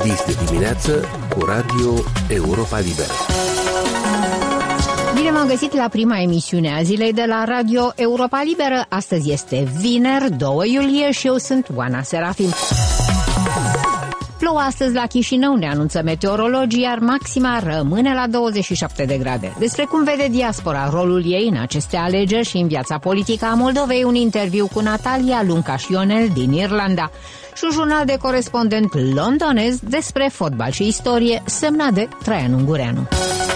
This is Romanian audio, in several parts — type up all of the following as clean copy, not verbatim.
Este dimineață cu Radio Europa Liberă. Bine v-am găsit la prima emisiune a zilei de la Radio Europa Liberă. Astăzi este vineri, 2 iulie și eu sunt Oana Serafim. Plouă astăzi la Chișinău, ne anunță meteorologii, iar maxima rămâne la 27 de grade. Despre cum vede diaspora rolul ei în aceste alegeri și în viața politică a Moldovei, un interviu cu Natalia Luncaș-Ionel din Irlanda și un jurnal de corespondent londonez despre fotbal și istorie, semnat de Traian Ungureanu.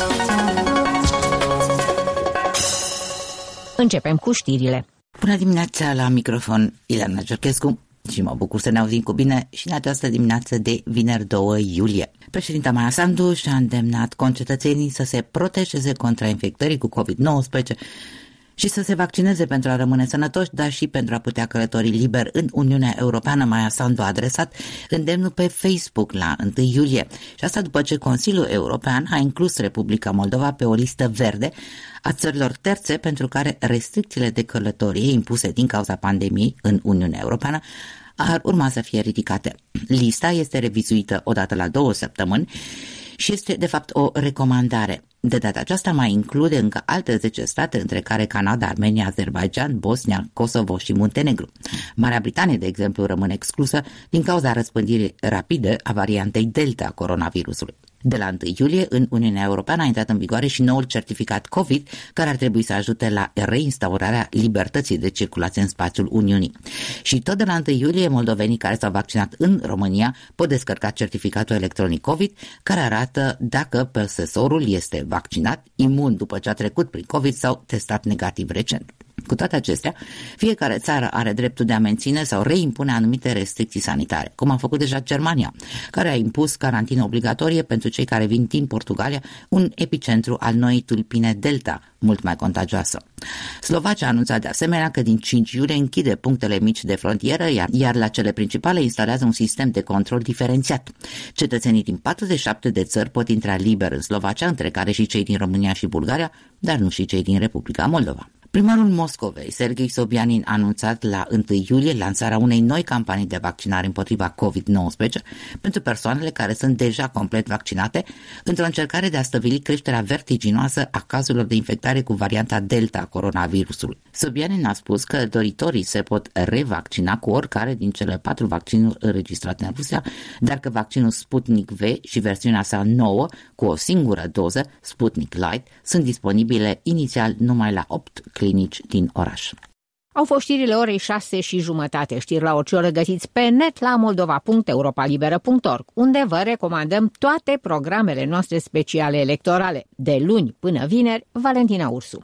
Începem cu știrile. Bună dimineața, la microfon Ileana Ciorchescu și mă bucur să ne auzim cu bine și în această dimineață de vineri 2 iulie. Președinta Maia Sandu și-a îndemnat concetățenii să se protejeze contra infectării cu COVID-19 și să se vaccineze pentru a rămâne sănătoși, dar și pentru a putea călători liber în Uniunea Europeană. Maia Sandu a adresat îndemnul pe Facebook la 1 iulie și asta după ce Consiliul European a inclus Republica Moldova pe o listă verde a țărilor terțe pentru care restricțiile de călătorie impuse din cauza pandemiei în Uniunea Europeană ar urma să fie ridicate. Lista este revizuită odată la 2 săptămâni și este de fapt o recomandare. De data aceasta mai include încă alte 10 state, între care Canada, Armenia, Azerbaijan, Bosnia, Kosovo și Muntenegru. Marea Britanie, de exemplu, rămâne exclusă din cauza răspândirii rapide a variantei Delta a coronavirusului. De la 1 iulie, în Uniunea Europeană a intrat în vigoare și noul certificat COVID, care ar trebui să ajute la reinstaurarea libertății de circulație în spațiul Uniunii. Și tot de la 1 iulie, moldovenii care s-au vaccinat în România pot descărca certificatul electronic COVID, care arată dacă posesorul este vaccinat, imun după ce a trecut prin COVID sau testat negativ recent. Cu toate acestea, fiecare țară are dreptul de a menține sau reimpune anumite restricții sanitare, cum a făcut deja Germania, care a impus carantină obligatorie pentru cei care vin din Portugalia, un epicentru al noii tulpine Delta, mult mai contagioasă. Slovacia a anunțat de asemenea că din 5 iulie închide punctele mici de frontieră, iar la cele principale instalează un sistem de control diferențiat. Cetățenii din 47 de țări pot intra liber în Slovacia, între care și cei din România și Bulgaria, dar nu și cei din Republica Moldova. Primarul Moscovei, Serghei Sobyanin, a anunțat la 1 iulie lansarea unei noi campanii de vaccinare împotriva COVID-19 pentru persoanele care sunt deja complet vaccinate, într-o încercare de a stăvili creșterea vertiginoasă a cazurilor de infectare cu varianta Delta a coronavirusului. Sobyanin a spus că doritorii se pot revaccina cu oricare din cele 4 vaccinuri înregistrate în Rusia, dar că vaccinul Sputnik V și versiunea sa nouă, cu o singură doză, Sputnik Light, sunt disponibile inițial numai la 8 clinici din oraș. Au fost știrile orei 6:30. Știri la orice oră găsiți pe net la moldova.europalibera.org, unde vă recomandăm toate programele noastre speciale electorale. De luni până vineri, Valentina Ursu.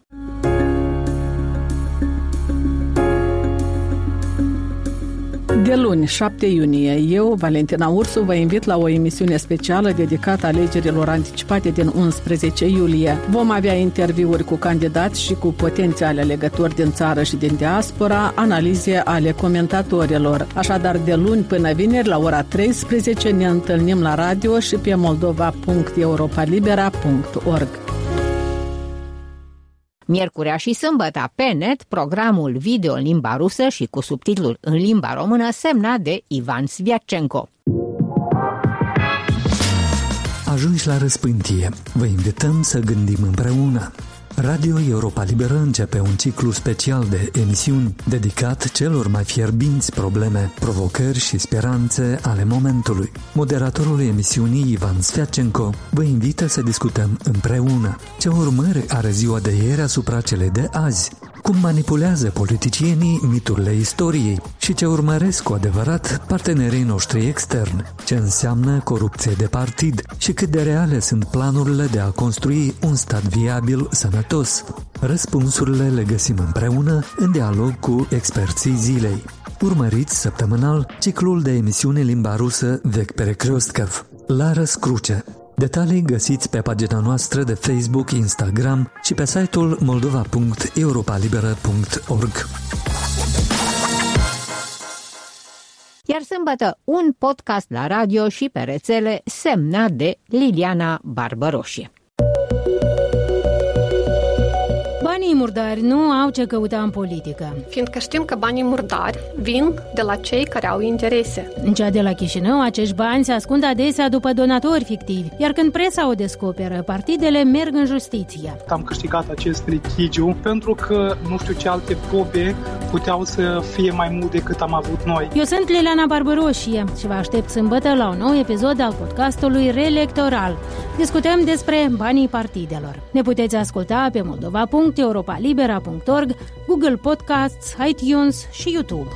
De luni, 7 iunie, eu, Valentina Ursu, vă invit la o emisiune specială dedicată alegerilor anticipate din 11 iulie. Vom avea interviuri cu candidați și cu potențiale alegători din țară și din diaspora, analize ale comentatorilor. Așadar, de luni până vineri, la ora 13, ne întâlnim la radio și pe moldova.europalibera.org. Miercurea și sâmbătă pe net, programul video în limba rusă și cu subtitlul în limba română semnat de Ivan Sviatchenko. Ajungi la răspântie. Vă invităm să gândim împreună. Radio Europa Liberă începe un ciclu special de emisiuni dedicat celor mai fierbinți probleme, provocări și speranțe ale momentului. Moderatorul emisiunii, Ivan Sviatchenko, vă invită să discutăm împreună ce urmări are ziua de ieri asupra celei de azi, cum manipulează politicienii miturile istoriei și ce urmăresc cu adevărat partenerii noștri externi, ce înseamnă corupție de partid și cât de reale sunt planurile de a construi un stat viabil, sănătos. Răspunsurile le găsim împreună în dialog cu experții zilei. Urmăriți săptămânal ciclul de emisiune limba rusă Vec Perekrostkov, la răscruce. Detalii găsiți pe pagina noastră de Facebook, Instagram și pe site-ul moldova.europalibera.org. Iar sâmbătă un podcast la radio și pe rețele semnat de Liliana Barbăroșie. Banii murdari nu au ce căuta în politică. Fiindcă știm că banii murdari vin de la cei care au interese. În cea de la Chișinău, acești bani se ascund adesea după donatori fictivi, iar când presa o descoperă, partidele merg în justiție. Am câștigat acest litigiu pentru că nu știu ce alte probe puteau să fie mai mult decât am avut noi. Eu sunt Liliana Barbaroșie și vă aștept sâmbătă la un nou episod al podcastului Reelectoral. Discutăm despre banii partidelor. Ne puteți asculta pe moldova.europalibera.org, Google Podcasts, iTunes și YouTube.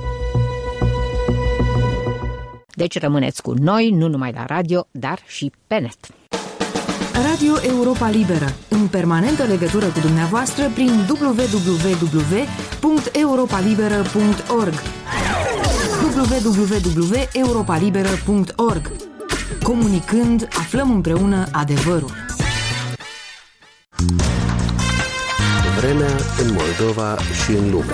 Deci rămâneți cu noi, nu numai la radio, dar și pe net. Radio Europa Liberă, în permanentă legătură cu dumneavoastră prin www.europalibera.org www.europalibera.org. Comunicând, aflăm împreună adevărul. Vremea în Moldova și în lume.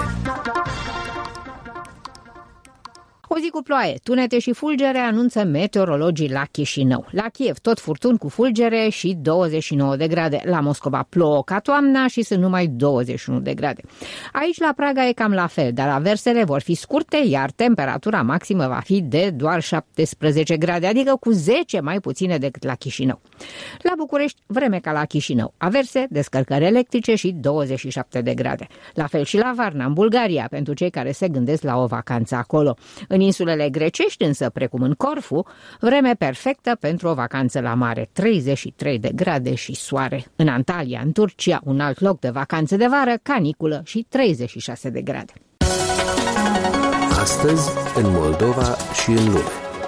O zi cu ploaie, tunete și fulgere anunță meteorologii la Chișinău. La Kiev tot furtuni cu fulgere și 29 de grade. La Moscova plouă ca toamna și sunt numai 21 de grade. Aici la Praga e cam la fel, dar aversele vor fi scurte, iar temperatura maximă va fi de doar 17 grade, adică cu 10 mai puține decât la Chișinău. La București, vreme ca la Chișinău. Averse, descărcări electrice și 27 de grade. La fel și la Varna, în Bulgaria, pentru cei care se gândesc la o vacanță acolo. În insulele grecești însă, precum în Corfu, vreme perfectă pentru o vacanță la mare, 33 de grade și soare. În Antalya, în Turcia, un alt loc de vacanță de vară, caniculă și 36 de grade. Astăzi, în Moldova și în lume.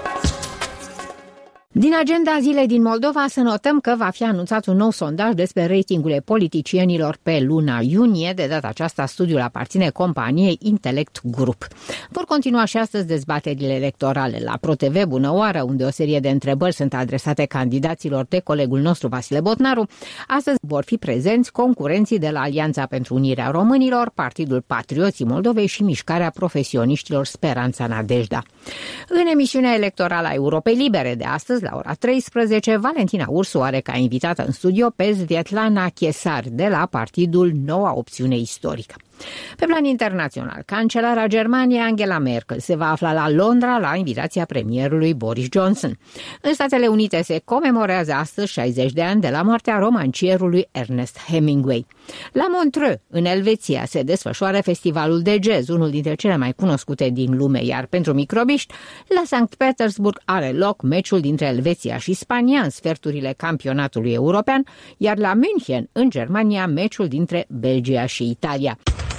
Din agenda zilei din Moldova să notăm că va fi anunțat un nou sondaj despre ratingurile politicienilor pe luna iunie. De data aceasta, studiul aparține companiei Intellect Group. Vor continua și astăzi dezbaterile electorale la ProTV Bună Oară, unde o serie de întrebări sunt adresate candidaților de colegul nostru Vasile Botnaru. Astăzi vor fi prezenți concurenții de la Alianța pentru Unirea Românilor, Partidul Patrioții Moldovei și Mișcarea Profesioniștilor Speranța Nadejda. În emisiunea electorală a Europei Libere de astăzi, la ora 13, Valentina Ursu are ca invitată în studio pe Svetlana Chesar de la partidul Noua Opțiune Istorică. Pe plan internațional, cancelara Germaniei Angela Merkel se va afla la Londra la invitația premierului Boris Johnson. În Statele Unite se comemorează astăzi 60 de ani de la moartea romancierului Ernest Hemingway. La Montreux, în Elveția, se desfășoară festivalul de jazz, unul dintre cele mai cunoscute din lume, iar pentru microbiști, la Sankt Petersburg are loc meciul dintre Elveția și Spania în sferturile campionatului european, iar la München, în Germania, meciul dintre Belgia și Italia.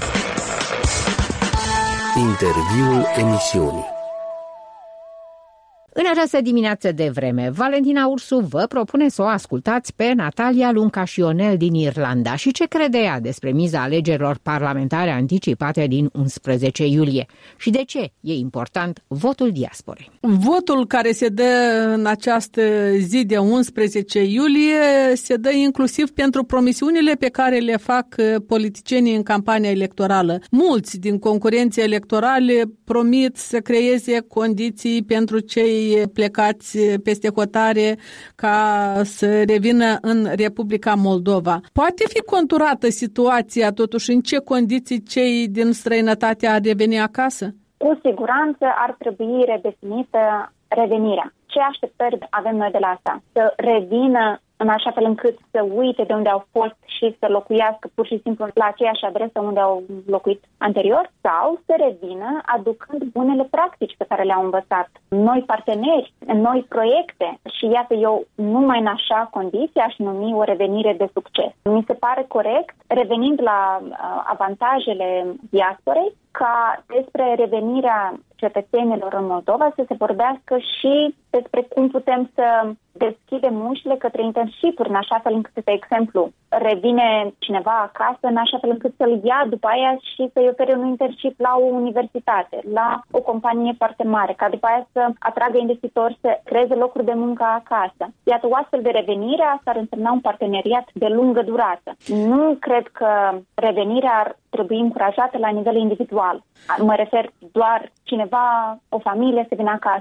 Interviul emisiunii. În această dimineață de vreme, Valentina Ursu vă propune să o ascultați pe Natalia Luncașionel din Irlanda și ce crede ea despre miza alegerilor parlamentare anticipate din 11 iulie și de ce e important votul diasporei. Votul care se dă în această zi de 11 iulie se dă inclusiv pentru promisiunile pe care le fac politicienii în campania electorală. Mulți din concurenții electorale promit să creeze condiții pentru cei plecați peste hotare ca să revină în Republica Moldova. Poate fi conturată situația totuși în ce condiții cei din străinătate ar reveni acasă? Cu siguranță ar trebui redefinită revenirea. Ce așteptări avem noi de la asta? Să revină în așa fel încât să uite de unde au fost și să locuiască pur și simplu la aceeași adresă unde au locuit anterior, sau să revină aducând bunele practici pe care le-au învățat, noi parteneri, noi proiecte. Și iată, eu numai în așa condiții aș numi o revenire de succes. Mi se pare corect, revenind la avantajele diasporei, ca despre revenirea cetățenilor în Moldova să se vorbească și despre cum putem să deschidem ușile către internship-uri, în așa fel încât, de exemplu, revine cineva acasă, în așa fel încât să-l ia după aia și să-i ofere un internship la o universitate, la o companie foarte mare, ca după aia să atragă investitori, să creeze locuri de muncă acasă. Iată, o astfel de revenire, asta ar însemna un parteneriat de lungă durată. Nu cred că revenirea ar trebui încurajată la nivel individual. Mă refer doar cineva, o familie să vină acasă.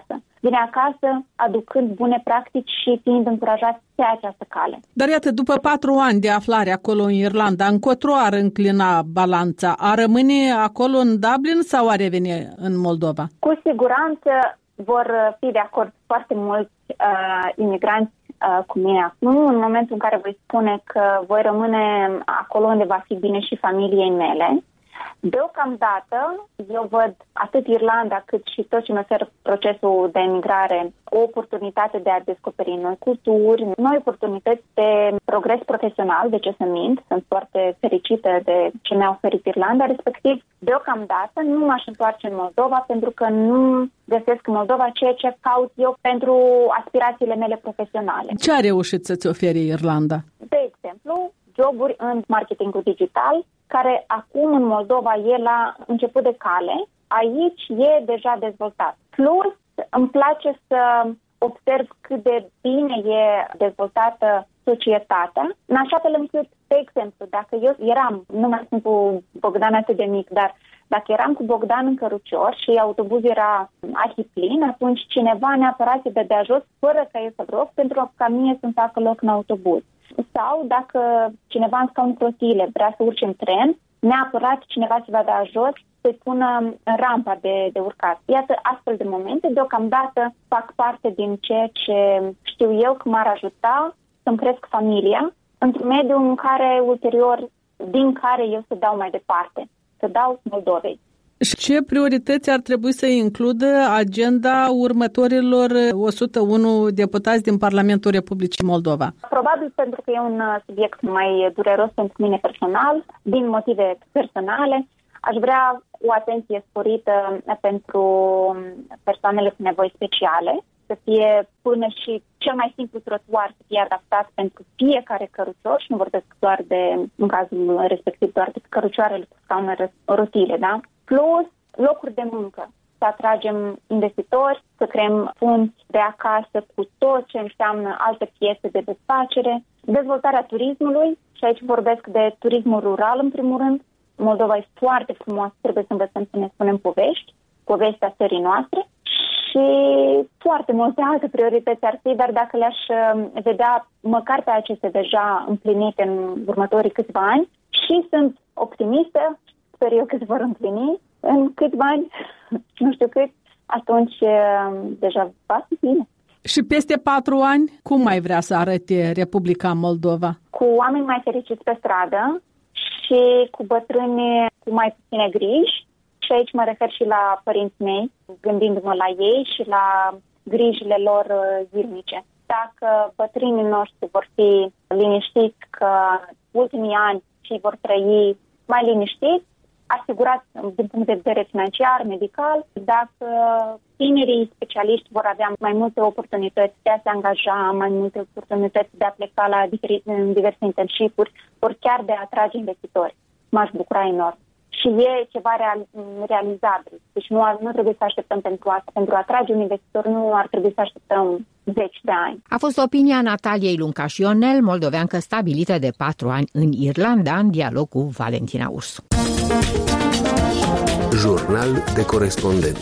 vine acasă aducând bune practici și fiind încurajați pe această cale. Dar iată, după 4 ani de aflare acolo în Irlanda, încotro ar înclina balanța? A rămâne acolo în Dublin sau a reveni în Moldova? Cu siguranță vor fi de acord foarte mulți imigranți cu mine acum, în momentul în care voi spune că voi rămâne acolo unde va fi bine și familiei mele. Deocamdată, eu văd atât Irlanda cât și tot ce mi oferă procesul de emigrare o oportunitate de a descoperi noi culturi, noi oportunități de progres profesional, de ce să mint, sunt foarte fericită de ce mi-a oferit Irlanda, respectiv, deocamdată nu m-aș întoarce în Moldova pentru că nu găsesc în Moldova ceea ce caut eu pentru aspirațiile mele profesionale. Ce a reușit să-ți ofere Irlanda? De exemplu, joburi în marketingul digital, care acum în Moldova e la început de cale, aici e deja dezvoltat. Plus, îmi place să observ cât de bine e dezvoltată societatea, în așa fel încât, de exemplu, dacă eu eram, nu mai sunt cu Bogdan atât de mic, dar dacă eram cu Bogdan în cărucior și autobuzul era arhiplin, atunci cineva neapărat se dădea jos fără ca eu să rog pentru ca mie să-mi facă loc în autobuz. Sau dacă cineva în scaun rotile vrea să urce în tren, neapărat cineva se va da jos să-i pună în rampa de urcat. Iată, astfel de momente, deocamdată fac parte din ceea ce știu eu că m-ar ajuta să-mi cresc familia într-un mediu în care ulterior, din care eu să dau mai departe, să dau Moldovei. Și ce priorități ar trebui să includă agenda următorilor 101 deputați din Parlamentul Republicii Moldova? Probabil pentru că e un subiect mai dureros pentru mine personal, din motive personale. Aș vrea o atenție sporită pentru persoanele cu nevoi speciale, să fie până și cel mai simplu trotuar să fie adaptat pentru fiecare cărucior și nu vorbesc doar de, în cazul respectiv, doar de cărucioarele cu scaune rotile, da? Plus locuri de muncă, să atragem investitori, să creăm funzi de acasă cu tot ce înseamnă alte piețe de desfacere, dezvoltarea turismului, și aici vorbesc de turismul rural în primul rând. Moldova e foarte frumoasă, trebuie să învățăm să ne spunem povestea țării noastre și foarte multe alte priorități ar fi, dar dacă le-aș vedea măcar pe acestea deja împlinite în următorii câțiva ani și sunt optimistă, sper eu că se vor împlini în câțiva ani, nu știu cât, atunci deja va fi bine. Și peste 4 ani, cum mai vrea să arate Republica Moldova? Cu oameni mai fericiți pe stradă și cu bătrâni cu mai puține griji. Și aici mă refer și la părinții mei, gândindu-mă la ei și la grijile lor zilnice. Dacă bătrânii noștri vor fi liniștiți că ultimii ani și vor trăi mai liniștiți, asigurat din punct de vedere financiar, medical, dacă tinerii specialiști vor avea mai multe oportunități de a se angaja, mai multe oportunități de a pleca la diverse internship-uri, ori chiar de a atrage investitori. M-aș bucura enorm. Și e ceva realizabil. Deci nu trebuie să așteptăm pentru asta. Pentru a atrage un investitor nu ar trebui să așteptăm 10 de ani. A fost opinia Nataliei Luncaș-Ionel, moldoveancă stabilită de 4 ani în Irlanda, în dialog cu Valentina Ursu. Jurnal de corespondent.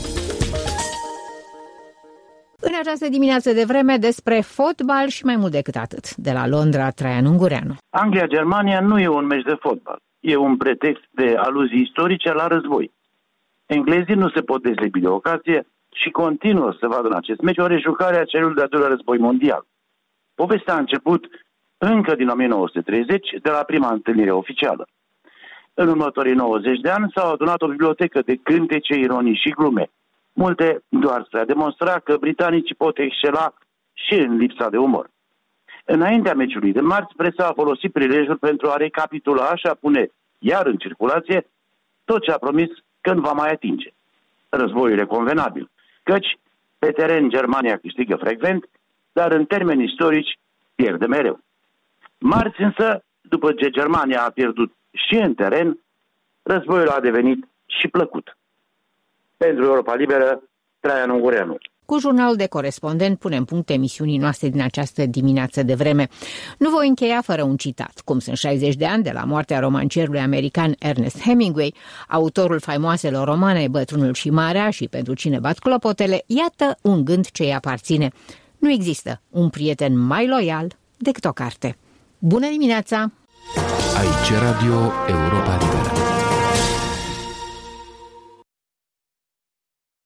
În această dimineață de vreme despre fotbal și mai mult decât atât. De la Londra, Traian Ungureanu. Anglia-Germania nu e un meci de fotbal. E un pretext de aluzii istorice la război. Englezii nu se pot dezlepi de ocazie și continuă să vadă în acest meci o rejucare a celui de-al doilea război mondial. Povestea a început încă din 1930, de la prima întâlnire oficială. În următorii 90 de ani s-au adunat o bibliotecă de cântece, ironii și glume. Multe doar spre a demonstra că britanicii pot excela și în lipsa de umor. Înaintea meciului de marți, presa a folosit prilejul pentru a recapitula și a pune iar în circulație tot ce a promis că nu va mai atinge. Războiul e convenabil, căci pe teren Germania câștigă frecvent, dar în termeni istorici pierde mereu. Marți însă, după ce Germania a pierdut și în teren, războiul a devenit și plăcut. Pentru Europa Liberă, Traian Ungureanu. Cu jurnalul de corespondent punem punct emisiunii noastre din această dimineață de vreme. Nu voi încheia fără un citat. Cum sunt 60 de ani de la moartea romancierului american Ernest Hemingway, autorul faimoaselor romane Bătrânul și Marea și Pentru cine bat clopotele, iată un gând ce îi aparține. Nu există un prieten mai loial decât o carte. Bună dimineața! Aici Radio Europa Liberă.